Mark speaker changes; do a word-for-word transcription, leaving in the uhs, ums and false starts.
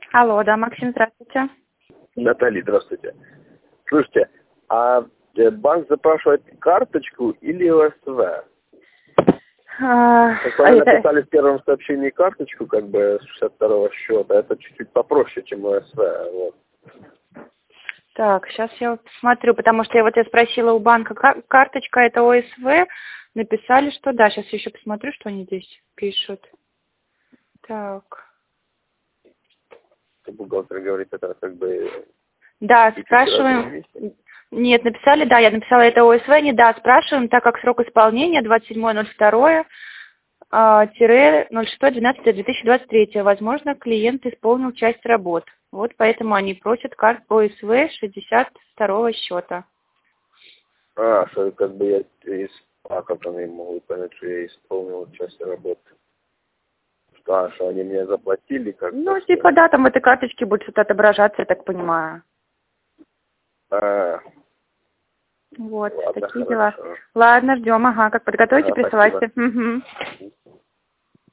Speaker 1: Алло, да, Максим, здравствуйте.
Speaker 2: Наталья, здравствуйте. Слушайте, а банк запрашивает карточку или ОСВ?
Speaker 1: А,
Speaker 2: Как
Speaker 1: а
Speaker 2: вы
Speaker 1: это...
Speaker 2: написали в первом сообщении карточку, как бы, с шестьдесят второго счета, это чуть-чуть попроще, чем ОСВ. Вот.
Speaker 1: Так, сейчас я вот посмотрю, потому что я вот я спросила у банка, кар- карточка это ОСВ, написали, что да, сейчас еще посмотрю, что они здесь пишут. Так.
Speaker 2: Бухгалтер говорит, это как бы...
Speaker 1: Да,
Speaker 2: эти разные
Speaker 1: спрашиваем.
Speaker 2: вещи.
Speaker 1: Нет, написали, да, я написала это ОСВ, не да, спрашиваем, так как срок исполнения двадцать седьмое ноль второе ноль шестое двенадцатое две тысячи двадцать третьего. Возможно, клиент исполнил часть работ. Вот поэтому они просят карту ОСВ шестьдесят второго счета.
Speaker 2: А, что как бы я... Из... А как они могут понять, что я исполнил часть работы? Что, а, что они мне заплатили как-то?
Speaker 1: Ну,
Speaker 2: что
Speaker 1: типа,
Speaker 2: ли?
Speaker 1: да, там в этой карточке будет что-то отображаться, я так понимаю.
Speaker 2: А,
Speaker 1: Вот,
Speaker 2: ладно,
Speaker 1: такие дела.
Speaker 2: хорошо.
Speaker 1: Ладно, ждем, ага, как подготовите,
Speaker 2: Ага,
Speaker 1: присылайте.
Speaker 2: спасибо.
Speaker 1: Угу.